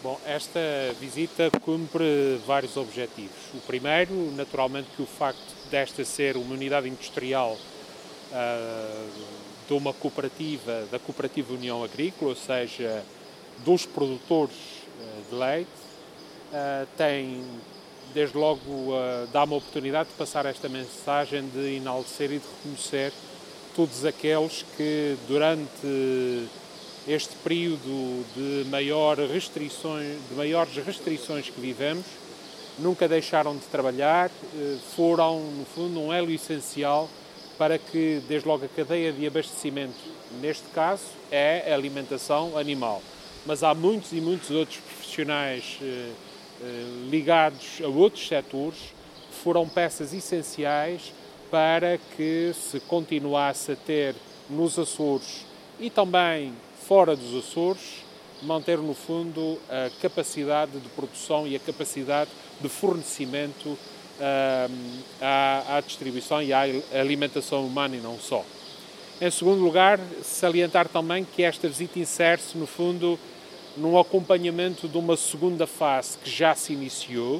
Bom, esta visita cumpre vários objetivos. O primeiro, naturalmente, que o facto desta ser uma unidade industrial de uma cooperativa, da Cooperativa União Agrícola, ou seja, dos produtores de leite, tem, desde logo, dá-me a oportunidade de passar esta mensagem de enaltecer e de reconhecer todos aqueles que, durante este período de maiores restrições que vivemos, nunca deixaram de trabalhar, foram, no fundo, um elo essencial para que, desde logo, a cadeia de abastecimento, neste caso, é a alimentação animal. Mas há muitos e muitos outros profissionais ligados a outros setores que foram peças essenciais para que se continuasse a ter nos Açores e também fora dos Açores, manter no fundo a capacidade de produção e a capacidade de fornecimento à distribuição e à alimentação humana e não só. Em segundo lugar, salientar também que esta visita insere-se no fundo num acompanhamento de uma segunda fase que já se iniciou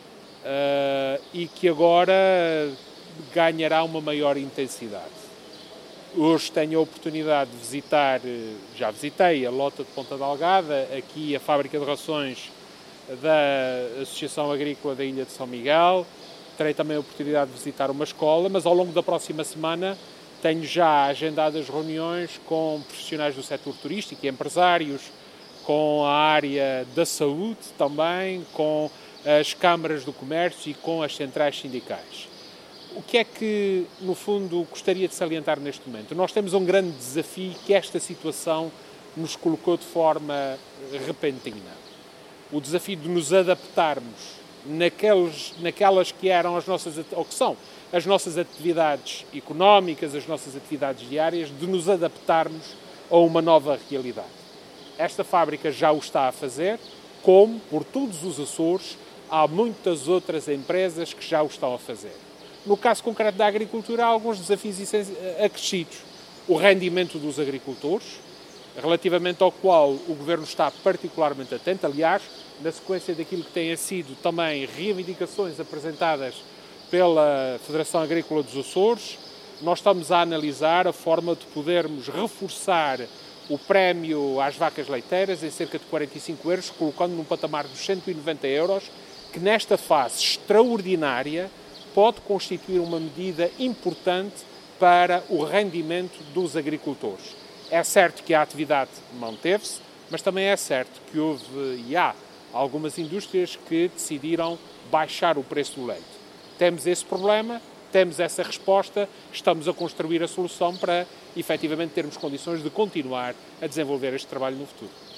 e que agora ganhará uma maior intensidade. Hoje tenho a oportunidade de visitar, já visitei a Lota de Ponta Delgada, aqui a fábrica de rações da Associação Agrícola da Ilha de São Miguel. Terei também a oportunidade de visitar uma escola, mas ao longo da próxima semana tenho já agendadas reuniões com profissionais do setor turístico e empresários, com a área da saúde também, com as câmaras do comércio e com as centrais sindicais. O que é que, no fundo, gostaria de salientar neste momento? Nós temos um grande desafio que esta situação nos colocou de forma repentina. O desafio de nos adaptarmos naquelas que eram as nossas, ou que são as nossas atividades económicas, as nossas atividades diárias, de nos adaptarmos a uma nova realidade. Esta fábrica já o está a fazer, como, por todos os Açores, há muitas outras empresas que já o estão a fazer. No caso concreto da agricultura, há alguns desafios acrescidos. O rendimento dos agricultores, relativamente ao qual o Governo está particularmente atento, aliás, na sequência daquilo que têm sido também reivindicações apresentadas pela Federação Agrícola dos Açores, nós estamos a analisar a forma de podermos reforçar o prémio às vacas leiteiras em cerca de 45 euros, colocando num patamar dos 190 euros, que nesta fase extraordinária pode constituir uma medida importante para o rendimento dos agricultores. É certo que a atividade manteve-se, mas também é certo que houve e há algumas indústrias que decidiram baixar o preço do leite. Temos esse problema, temos essa resposta, estamos a construir a solução para, efetivamente, termos condições de continuar a desenvolver este trabalho no futuro.